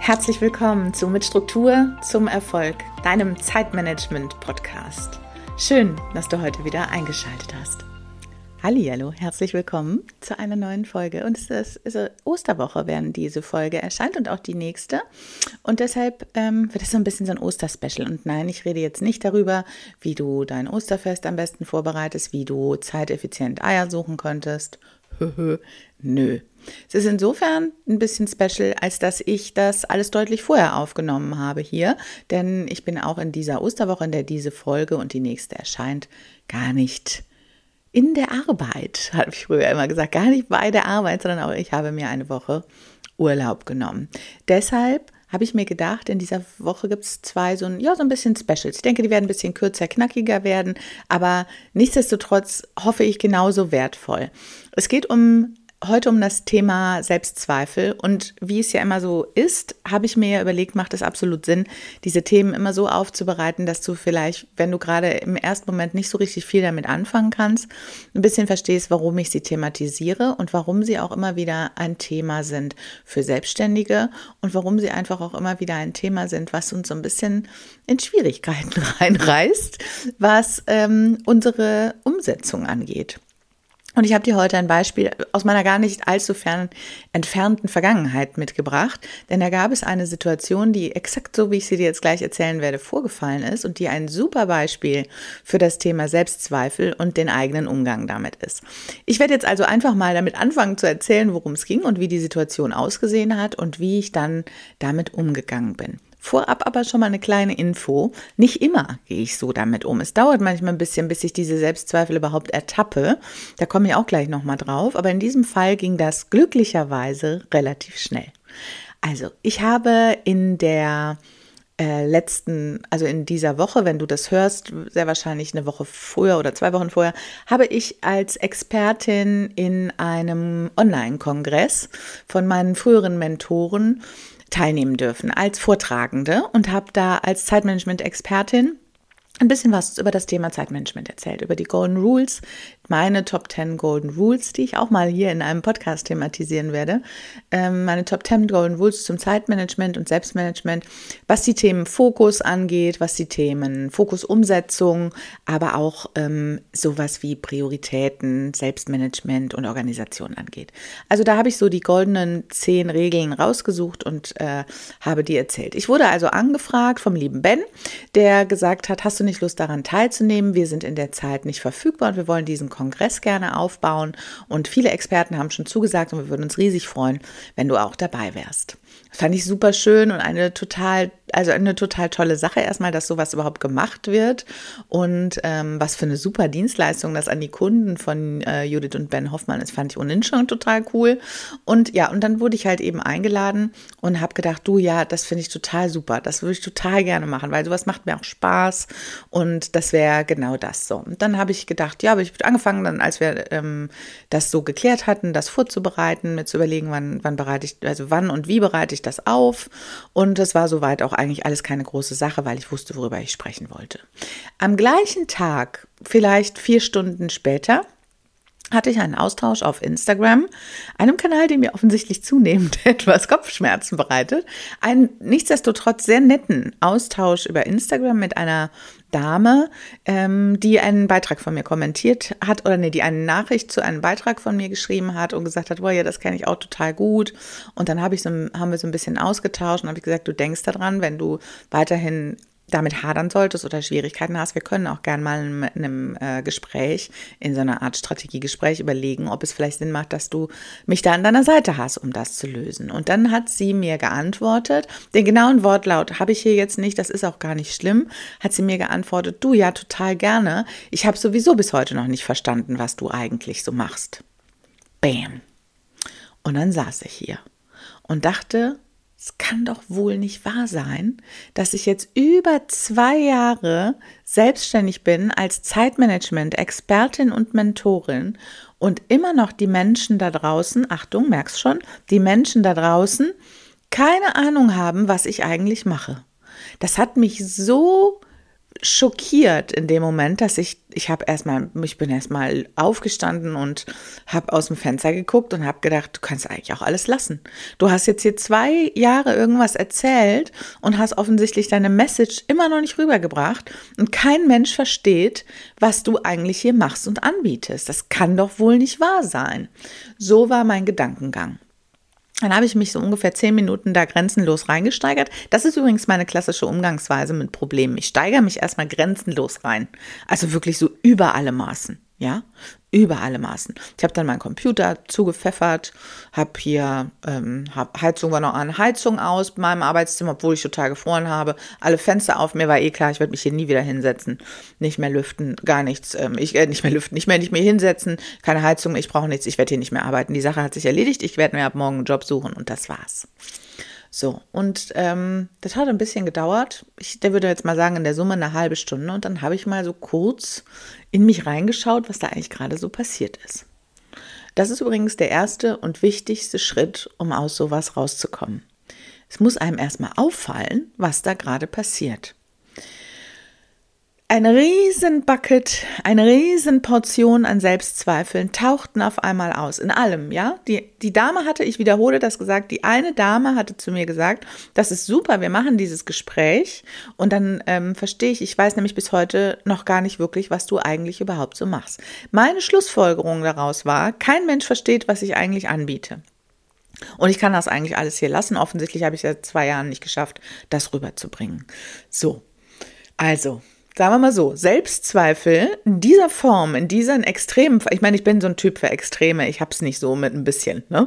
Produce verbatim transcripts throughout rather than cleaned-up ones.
Herzlich willkommen zu Mit Struktur zum Erfolg, deinem Zeitmanagement-Podcast. Schön, dass du heute wieder eingeschaltet hast. Hallihallo, herzlich willkommen zu einer neuen Folge. Und es ist, ist Osterwoche, während diese Folge erscheint und auch die nächste. Und deshalb ähm, wird es so ein bisschen so ein Osterspecial. Und nein, ich rede jetzt nicht darüber, wie du dein Osterfest am besten vorbereitest, wie du zeiteffizient Eier suchen könntest. Nö. Es ist insofern ein bisschen special, als dass ich das alles deutlich vorher aufgenommen habe hier, denn ich bin auch in dieser Osterwoche, in der diese Folge und die nächste erscheint, gar nicht in der Arbeit, habe ich früher immer gesagt, gar nicht bei der Arbeit, sondern auch ich habe mir eine Woche Urlaub genommen. Deshalb habe ich mir gedacht, in dieser Woche gibt es zwei so ein, ja, so ein bisschen Specials. Ich denke, die werden ein bisschen kürzer, knackiger werden, aber nichtsdestotrotz hoffe ich genauso wertvoll. Es geht um heute um das Thema Selbstzweifel und wie es ja immer so ist, habe ich mir ja überlegt, macht es absolut Sinn, diese Themen immer so aufzubereiten, dass du vielleicht, wenn du gerade im ersten Moment nicht so richtig viel damit anfangen kannst, ein bisschen verstehst, warum ich sie thematisiere und warum sie auch immer wieder ein Thema sind für Selbstständige und warum sie einfach auch immer wieder ein Thema sind, was uns so ein bisschen in Schwierigkeiten reinreißt, was ähm, unsere Umsetzung angeht. Und ich habe dir heute ein Beispiel aus meiner gar nicht allzu fern entfernten Vergangenheit mitgebracht, denn da gab es eine Situation, die exakt so, wie ich sie dir jetzt gleich erzählen werde, vorgefallen ist und die ein super Beispiel für das Thema Selbstzweifel und den eigenen Umgang damit ist. Ich werde jetzt also einfach mal damit anfangen zu erzählen, worum es ging und wie die Situation ausgesehen hat und wie ich dann damit umgegangen bin. Vorab aber schon mal eine kleine Info. Nicht immer gehe ich so damit um. Es dauert manchmal ein bisschen, bis ich diese Selbstzweifel überhaupt ertappe. Da komme ich auch gleich nochmal drauf. Aber in diesem Fall ging das glücklicherweise relativ schnell. Also, ich habe in der äh, letzten, also in dieser Woche, wenn du das hörst, sehr wahrscheinlich eine Woche früher oder zwei Wochen vorher, habe ich als Expertin in einem Online-Kongress von meinen früheren Mentoren teilnehmen dürfen als Vortragende und habe da als Zeitmanagement-Expertin ein bisschen was über das Thema Zeitmanagement erzählt, über die Golden Rules, meine Top zehn Golden Rules, die ich auch mal hier in einem Podcast thematisieren werde, ähm, meine Top zehn Golden Rules zum Zeitmanagement und Selbstmanagement, was die Themen Fokus angeht, was die Themen Fokusumsetzung, aber auch ähm, sowas wie Prioritäten, Selbstmanagement und Organisation angeht. Also da habe ich so die goldenen zehn Regeln rausgesucht und äh, habe die erzählt. Ich wurde also angefragt vom lieben Ben, der gesagt hat, hast du nicht Lust daran teilzunehmen? Wir sind in der Zeit nicht verfügbar und wir wollen diesen Kongress gerne aufbauen und viele Experten haben schon zugesagt und wir würden uns riesig freuen, wenn du auch dabei wärst. Das fand ich super schön und eine total, also eine total tolle Sache erstmal, dass sowas überhaupt gemacht wird und ähm, was für eine super Dienstleistung das an die Kunden von äh, Judith und Ben Hoffmann ist, fand ich ohnehin schon total cool. Und ja, und dann wurde ich halt eben eingeladen und habe gedacht, du, ja, das finde ich total super, das würde ich total gerne machen, weil sowas macht mir auch Spaß und das wäre genau das so. Und dann habe ich gedacht, ja, aber ich habe angefangen, dann als wir ähm, das so geklärt hatten, das vorzubereiten, mir zu überlegen, wann, wann bereite ich, also wann und wie bereite ich das auf und das war soweit auch eigentlich alles keine große Sache, weil ich wusste, worüber ich sprechen wollte. Am gleichen Tag, vielleicht vier Stunden später, hatte ich einen Austausch auf Instagram, einem Kanal, der mir offensichtlich zunehmend etwas Kopfschmerzen bereitet, einen nichtsdestotrotz sehr netten Austausch über Instagram mit einer Dame, ähm, die einen Beitrag von mir kommentiert hat, oder nee, die eine Nachricht zu einem Beitrag von mir geschrieben hat und gesagt hat, boah, ja, das kenne ich auch total gut. Und dann habe ich so, haben wir so ein bisschen ausgetauscht und habe ich gesagt, du denkst daran, wenn du weiterhin damit hadern solltest oder Schwierigkeiten hast, wir können auch gern mal in einem äh, Gespräch, in so einer Art Strategiegespräch überlegen, ob es vielleicht Sinn macht, dass du mich da an deiner Seite hast, um das zu lösen. Und dann hat sie mir geantwortet, den genauen Wortlaut habe ich hier jetzt nicht, das ist auch gar nicht schlimm, hat sie mir geantwortet, du, ja, total gerne, ich habe sowieso bis heute noch nicht verstanden, was du eigentlich so machst. Bam. Und dann saß ich hier und dachte, es kann doch wohl nicht wahr sein, dass ich jetzt über zwei Jahre selbstständig bin als Zeitmanagement-Expertin und Mentorin und immer noch die Menschen da draußen, Achtung, merkst schon, die Menschen da draußen keine Ahnung haben, was ich eigentlich mache. Das hat mich so schockiert in dem Moment, dass ich, ich habe erstmal, ich bin erstmal aufgestanden und habe aus dem Fenster geguckt und habe gedacht, du kannst eigentlich auch alles lassen. Du hast jetzt hier zwei Jahre irgendwas erzählt und hast offensichtlich deine Message immer noch nicht rübergebracht und kein Mensch versteht, was du eigentlich hier machst und anbietest. Das kann doch wohl nicht wahr sein. So war mein Gedankengang. Dann habe ich mich so ungefähr zehn Minuten da grenzenlos reingesteigert. Das ist übrigens meine klassische Umgangsweise mit Problemen. Ich steigere mich erstmal grenzenlos rein. Also wirklich so über alle Maßen. Ja, über alle Maßen. Ich habe dann meinen Computer zugepfeffert, habe hier, ähm, hab Heizung war noch an, Heizung aus bei meinem Arbeitszimmer, obwohl ich total gefroren habe. Alle Fenster auf, mir war eh klar, ich werde mich hier nie wieder hinsetzen, nicht mehr lüften, gar nichts. Ähm, ich äh, nicht mehr lüften, nicht mehr nicht mehr hinsetzen, keine Heizung, ich brauche nichts, ich werde hier nicht mehr arbeiten. Die Sache hat sich erledigt, ich werde mir ab morgen einen Job suchen und das war's. So, und ähm, das hat ein bisschen gedauert. Ich der würde jetzt mal sagen, in der Summe eine halbe Stunde. Und dann habe ich mal so kurz in mich reingeschaut, was da eigentlich gerade so passiert ist. Das ist übrigens der erste und wichtigste Schritt, um aus sowas rauszukommen. Es muss einem erstmal auffallen, was da gerade passiert. Eine riesen Bucket, eine riesen Portion an Selbstzweifeln tauchten auf einmal aus, in allem, ja. Die, die Dame hatte, ich wiederhole das gesagt, die eine Dame hatte zu mir gesagt, das ist super, wir machen dieses Gespräch und dann ähm, verstehe ich, ich weiß nämlich bis heute noch gar nicht wirklich, was du eigentlich überhaupt so machst. Meine Schlussfolgerung daraus war, kein Mensch versteht, was ich eigentlich anbiete. Und ich kann das eigentlich alles hier lassen. Offensichtlich habe ich es seit zwei Jahren nicht geschafft, das rüberzubringen. So, also, sagen wir mal so, Selbstzweifel in dieser Form, in diesen Extremen, ich meine, ich bin so ein Typ für Extreme, ich habe es nicht so mit ein bisschen, ne?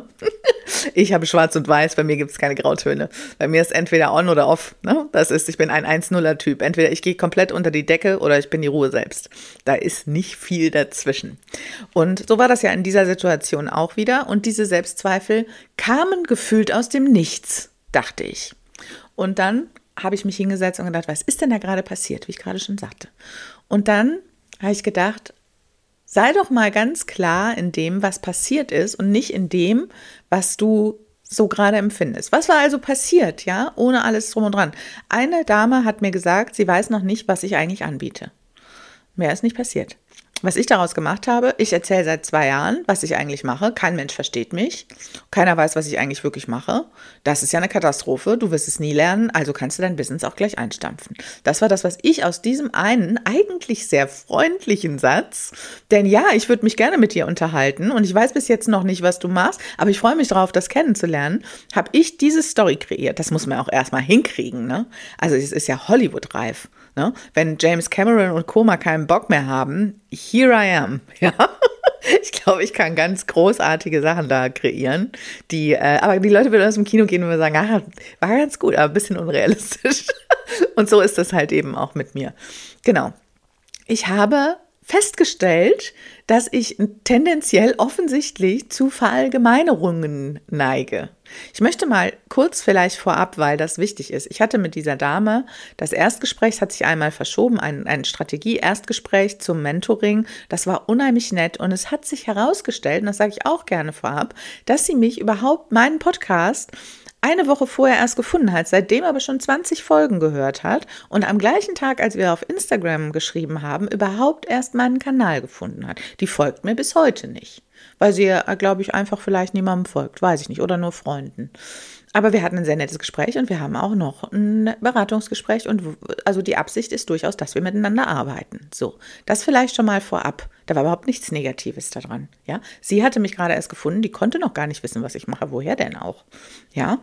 Ich habe schwarz und weiß, bei mir gibt es keine Grautöne. Bei mir ist entweder on oder off, ne? Das ist, ich bin ein eins-Nuller-Typ. Entweder ich gehe komplett unter die Decke oder ich bin die Ruhe selbst. Da ist nicht viel dazwischen. Und so war das ja in dieser Situation auch wieder. Und diese Selbstzweifel kamen gefühlt aus dem Nichts, dachte ich. Und dann habe ich mich hingesetzt und gedacht, was ist denn da gerade passiert, wie ich gerade schon sagte. Und dann habe ich gedacht, sei doch mal ganz klar in dem, was passiert ist und nicht in dem, was du so gerade empfindest. Was war also passiert, ja, ohne alles drum und dran? Eine Dame hat mir gesagt, sie weiß noch nicht, was ich eigentlich anbiete. Mehr ist nicht passiert. Was ich daraus gemacht habe, ich erzähle seit zwei Jahren, was ich eigentlich mache. Kein Mensch versteht mich. Keiner weiß, was ich eigentlich wirklich mache. Das ist ja eine Katastrophe. Du wirst es nie lernen, also kannst du dein Business auch gleich einstampfen. Das war das, was ich aus diesem einen eigentlich sehr freundlichen Satz, denn ja, ich würde mich gerne mit dir unterhalten und ich weiß bis jetzt noch nicht, was du machst, aber ich freue mich darauf, das kennenzulernen, habe ich diese Story kreiert. Das muss man auch erstmal hinkriegen, ne? Also es ist ja Hollywood-reif. Ne? Wenn James Cameron und Co. mal keinen Bock mehr haben, here I am, ja. Ich glaube, ich kann ganz großartige Sachen da kreieren, die, äh, aber die Leute würden aus dem Kino gehen und mir sagen, ah, war ganz gut, aber ein bisschen unrealistisch. Und so ist das halt eben auch mit mir. Genau. Ich habe festgestellt, dass ich tendenziell offensichtlich zu Verallgemeinerungen neige. Ich möchte mal kurz vielleicht vorab, weil das wichtig ist. Ich hatte mit dieser Dame, das Erstgespräch hat sich einmal verschoben, ein, ein Strategie-Erstgespräch zum Mentoring. Das war unheimlich nett und es hat sich herausgestellt, und das sage ich auch gerne vorab, dass sie mich überhaupt, meinen Podcast, eine Woche vorher erst gefunden hat, seitdem aber schon zwanzig Folgen gehört hat und am gleichen Tag, als wir auf Instagram geschrieben haben, überhaupt erst meinen Kanal gefunden hat. Die folgt mir bis heute nicht, weil sie, glaube ich, einfach vielleicht niemandem folgt, weiß ich nicht, oder nur Freunden. Aber wir hatten ein sehr nettes Gespräch und wir haben auch noch ein Beratungsgespräch und also die Absicht ist durchaus, dass wir miteinander arbeiten. So, das vielleicht schon mal vorab. Da war überhaupt nichts Negatives daran. Ja, sie hatte mich gerade erst gefunden, die konnte noch gar nicht wissen, was ich mache. Woher denn auch? Ja,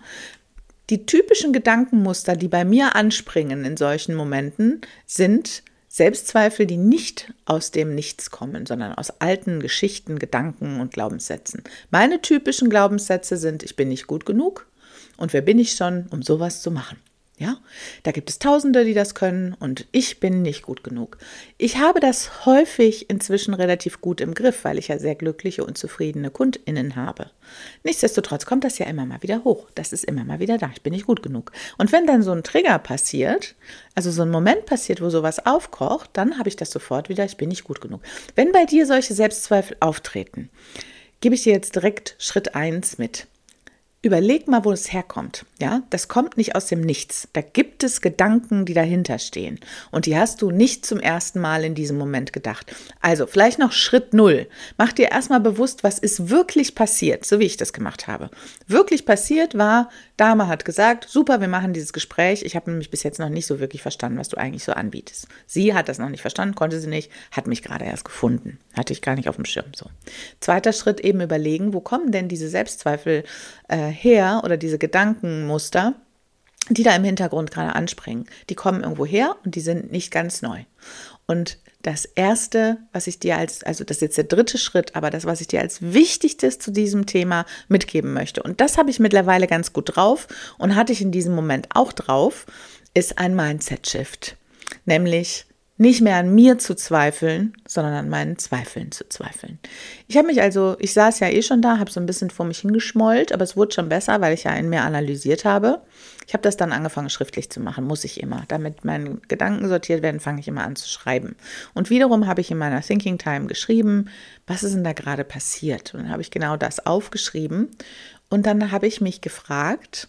die typischen Gedankenmuster, die bei mir anspringen in solchen Momenten, sind Selbstzweifel, die nicht aus dem Nichts kommen, sondern aus alten Geschichten, Gedanken und Glaubenssätzen. Meine typischen Glaubenssätze sind, ich bin nicht gut genug. Und wer bin ich schon, um sowas zu machen? Ja, da gibt es Tausende, die das können und ich bin nicht gut genug. Ich habe das häufig inzwischen relativ gut im Griff, weil ich ja sehr glückliche und zufriedene KundInnen habe. Nichtsdestotrotz kommt das ja immer mal wieder hoch. Das ist immer mal wieder da. Ich bin nicht gut genug. Und wenn dann so ein Trigger passiert, also so ein Moment passiert, wo sowas aufkocht, dann habe ich das sofort wieder, ich bin nicht gut genug. Wenn bei dir solche Selbstzweifel auftreten, gebe ich dir jetzt direkt Schritt eins mit. überleg mal, wo es herkommt. Ja, das kommt nicht aus dem Nichts. Da gibt es Gedanken, die dahinter stehen. Und die hast du nicht zum ersten Mal in diesem Moment gedacht. Also vielleicht noch Schritt null. Mach dir erstmal bewusst, was ist wirklich passiert, so wie ich das gemacht habe. Wirklich passiert war, Dame hat gesagt, super, wir machen dieses Gespräch. Ich habe nämlich bis jetzt noch nicht so wirklich verstanden, was du eigentlich so anbietest. Sie hat das noch nicht verstanden, konnte sie nicht, hat mich gerade erst gefunden. Hatte ich gar nicht auf dem Schirm. So. Zweiter Schritt eben überlegen, wo kommen denn diese Selbstzweifel äh, her oder diese Gedankenmuster, die da im Hintergrund gerade anspringen. Die kommen irgendwo her und die sind nicht ganz neu. Und das Erste, was ich dir als, also das ist jetzt der dritte Schritt, aber das, was ich dir als Wichtigstes zu diesem Thema mitgeben möchte, und das habe ich mittlerweile ganz gut drauf und hatte ich in diesem Moment auch drauf, ist ein Mindset-Shift. Nämlich nicht mehr an mir zu zweifeln, sondern an meinen Zweifeln zu zweifeln. Ich habe mich also, ich saß ja eh schon da, habe so ein bisschen vor mich hingeschmollt, aber es wurde schon besser, weil ich ja in mir analysiert habe. Ich habe das dann angefangen schriftlich zu machen, muss ich immer. Damit meine Gedanken sortiert werden, fange ich immer an zu schreiben. Und wiederum habe ich in meiner Thinking Time geschrieben, was ist denn da gerade passiert? Und dann habe ich genau das aufgeschrieben und dann habe ich mich gefragt,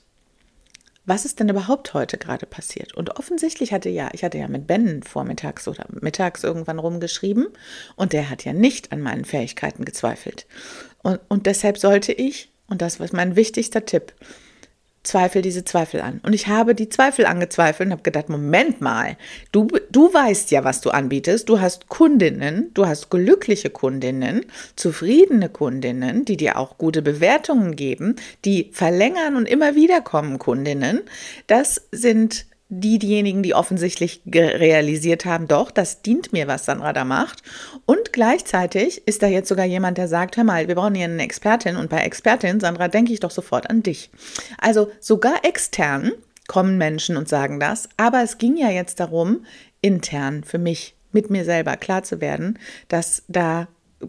was ist denn überhaupt heute gerade passiert? Und offensichtlich hatte ja, ich hatte ja mit Ben vormittags oder mittags irgendwann rumgeschrieben und der hat ja nicht an meinen Fähigkeiten gezweifelt. Und, und deshalb sollte ich, und das war mein wichtigster Tipp, zweifel diese Zweifel an. Und ich habe die Zweifel angezweifelt und habe gedacht, Moment mal, du, du weißt ja, was du anbietest. Du hast Kundinnen, du hast glückliche Kundinnen, zufriedene Kundinnen, die dir auch gute Bewertungen geben, die verlängern und immer wieder kommen Kundinnen. Das sind die, diejenigen, die offensichtlich realisiert haben, doch, das dient mir, was Sandra da macht. Und gleichzeitig ist da jetzt sogar jemand, der sagt, hör mal, wir brauchen hier eine Expertin. Und bei Expertin, Sandra, denke ich doch sofort an dich. Also sogar extern kommen Menschen und sagen das. Aber es ging ja jetzt darum, intern für mich, mit mir selber klar zu werden, dass da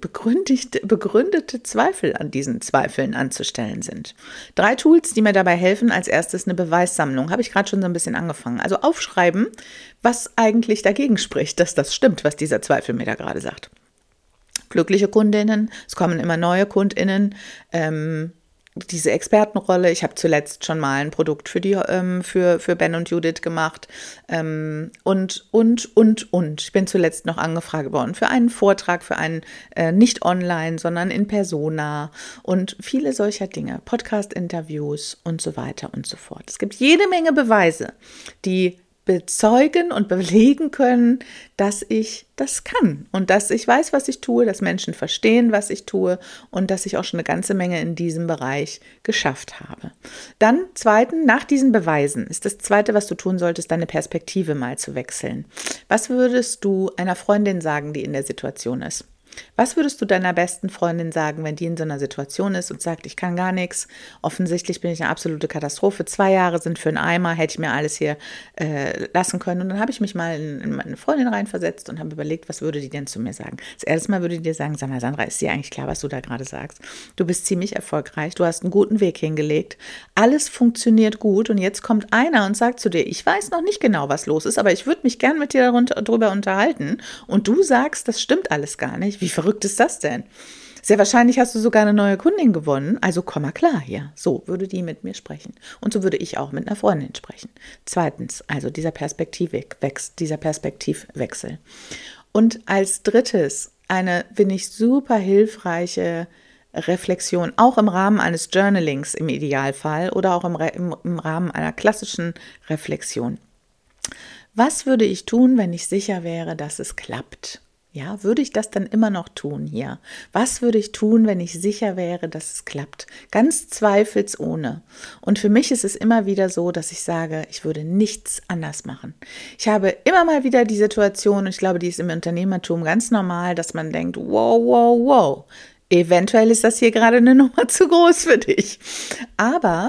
begründete Zweifel an diesen Zweifeln anzustellen sind. Drei Tools, die mir dabei helfen. Als erstes eine Beweissammlung. Habe ich gerade schon so ein bisschen angefangen. Also aufschreiben, was eigentlich dagegen spricht, dass das stimmt, was dieser Zweifel mir da gerade sagt. Glückliche Kundinnen, es kommen immer neue Kundinnen, ähm, diese Expertenrolle. Ich habe zuletzt schon mal ein Produkt für die ähm, für für Ben und Judith gemacht ähm, und und und und ich bin zuletzt noch angefragt worden für einen Vortrag, für einen äh, nicht online, sondern in Persona und viele solcher Dinge, Podcast-Interviews und so weiter und so fort. Es gibt jede Menge Beweise, die bezeugen und belegen können, dass ich das kann und dass ich weiß, was ich tue, dass Menschen verstehen, was ich tue und dass ich auch schon eine ganze Menge in diesem Bereich geschafft habe. Dann zweitens, nach diesen Beweisen ist das Zweite, was du tun solltest, deine Perspektive mal zu wechseln. Was würdest du einer Freundin sagen, die in der Situation ist? Was würdest du deiner besten Freundin sagen, wenn die in so einer Situation ist und sagt, ich kann gar nichts, offensichtlich bin ich eine absolute Katastrophe, zwei Jahre sind für einen Eimer, hätte ich mir alles hier äh, lassen können. Und dann habe ich mich mal in, in meine Freundin reinversetzt und habe überlegt, was würde die denn zu mir sagen? Das erste Mal würde die dir sagen, sag mal, Sandra, ist dir eigentlich klar, was du da gerade sagst? Du bist ziemlich erfolgreich, du hast einen guten Weg hingelegt, alles funktioniert gut und jetzt kommt einer und sagt zu dir, ich weiß noch nicht genau, was los ist, aber ich würde mich gern mit dir darunter, darüber unterhalten und du sagst, das stimmt alles gar nicht. Wie verrückt ist das denn? Sehr wahrscheinlich hast du sogar eine neue Kundin gewonnen, also komm mal klar hier. So würde die mit mir sprechen. Und so würde ich auch mit einer Freundin sprechen. Zweitens, also dieser Perspektivwechsel, dieser Perspektivwechsel. Und als drittes, eine, finde ich, super hilfreiche Reflexion, auch im Rahmen eines Journalings im Idealfall oder auch im, im, im Rahmen einer klassischen Reflexion. Was würde ich tun, wenn ich sicher wäre, dass es klappt? Ja, würde ich das dann immer noch tun hier? Was würde ich tun, wenn ich sicher wäre, dass es klappt? Ganz zweifelsohne. Und für mich ist es immer wieder so, dass ich sage, ich würde nichts anders machen. Ich habe immer mal wieder die Situation, und ich glaube, die ist im Unternehmertum ganz normal, dass man denkt, wow, wow, wow, eventuell ist das hier gerade eine Nummer zu groß für dich. Aber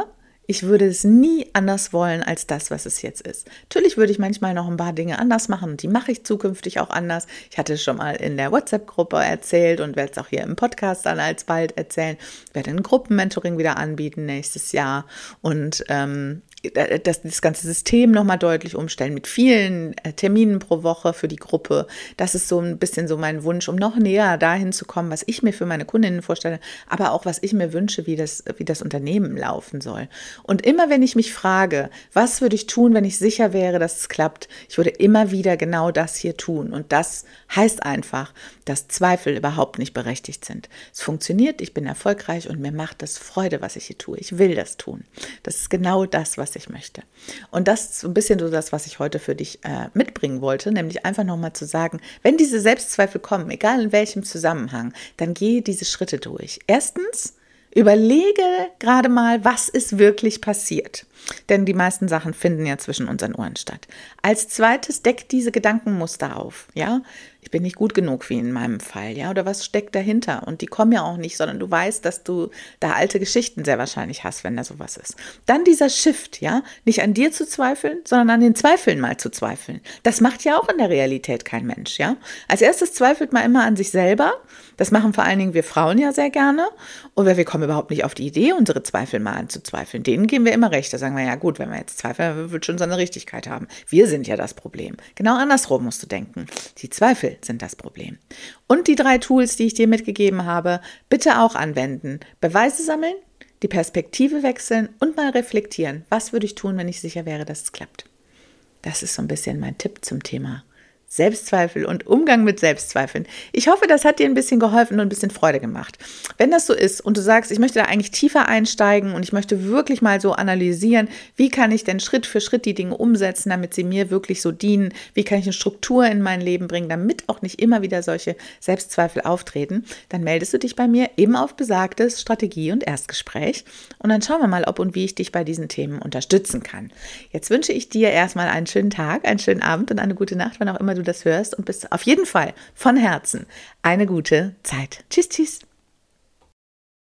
ich würde es nie anders wollen als das, was es jetzt ist. Natürlich würde ich manchmal noch ein paar Dinge anders machen und die mache ich zukünftig auch anders. Ich hatte es schon mal in der WhatsApp-Gruppe erzählt und werde es auch hier im Podcast dann alsbald erzählen. Ich werde ein Gruppenmentoring wieder anbieten nächstes Jahr und ähm, das, das ganze System nochmal deutlich umstellen mit vielen Terminen pro Woche für die Gruppe. Das ist so ein bisschen so mein Wunsch, um noch näher dahin zu kommen, was ich mir für meine Kundinnen vorstelle, aber auch was ich mir wünsche, wie das, wie das Unternehmen laufen soll. Und immer wenn ich mich frage, was würde ich tun, wenn ich sicher wäre, dass es klappt, ich würde immer wieder genau das hier tun. Und das heißt einfach, dass Zweifel überhaupt nicht berechtigt sind. Es funktioniert, ich bin erfolgreich und mir macht es Freude, was ich hier tue. Ich will das tun. Das ist genau das, was ich möchte. Und das ist so ein bisschen so das, was ich heute für dich äh, mitbringen wollte, nämlich einfach nochmal zu sagen, wenn diese Selbstzweifel kommen, egal in welchem Zusammenhang, dann gehe diese Schritte durch. Erstens, überlege gerade mal, was ist wirklich passiert. Denn die meisten Sachen finden ja zwischen unseren Ohren statt. Als zweites, deck diese Gedankenmuster auf. Ja, ich bin nicht gut genug wie in meinem Fall. Ja, oder was steckt dahinter? Und die kommen ja auch nicht, sondern du weißt, dass du da alte Geschichten sehr wahrscheinlich hast, wenn da sowas ist. Dann dieser Shift, ja, nicht an dir zu zweifeln, sondern an den Zweifeln mal zu zweifeln. Das macht ja auch in der Realität kein Mensch. Ja, als erstes zweifelt man immer an sich selber. Das machen vor allen Dingen wir Frauen ja sehr gerne. Oder wir kommen überhaupt nicht auf die Idee, unsere Zweifel mal anzuzweifeln. Denen geben wir immer recht. Da sagen wir, ja gut, wenn wir jetzt zweifeln, dann wird schon seine Richtigkeit haben. Wir sind ja das Problem. Genau andersrum musst du denken. Die Zweifel sind das Problem. Und die drei Tools, die ich dir mitgegeben habe, bitte auch anwenden. Beweise sammeln, die Perspektive wechseln und mal reflektieren. Was würde ich tun, wenn ich sicher wäre, dass es klappt? Das ist so ein bisschen mein Tipp zum Thema Selbstzweifel und Umgang mit Selbstzweifeln. Ich hoffe, das hat dir ein bisschen geholfen und ein bisschen Freude gemacht. Wenn das so ist und du sagst, ich möchte da eigentlich tiefer einsteigen und ich möchte wirklich mal so analysieren, wie kann ich denn Schritt für Schritt die Dinge umsetzen, damit sie mir wirklich so dienen, wie kann ich eine Struktur in mein Leben bringen, damit auch nicht immer wieder solche Selbstzweifel auftreten, dann meldest du dich bei mir eben auf besagtes Strategie- und Erstgespräch und dann schauen wir mal, ob und wie ich dich bei diesen Themen unterstützen kann. Jetzt wünsche ich dir erstmal einen schönen Tag, einen schönen Abend und eine gute Nacht, wann auch immer du das hörst und bis auf jeden Fall von Herzen eine gute Zeit. Tschüss, tschüss.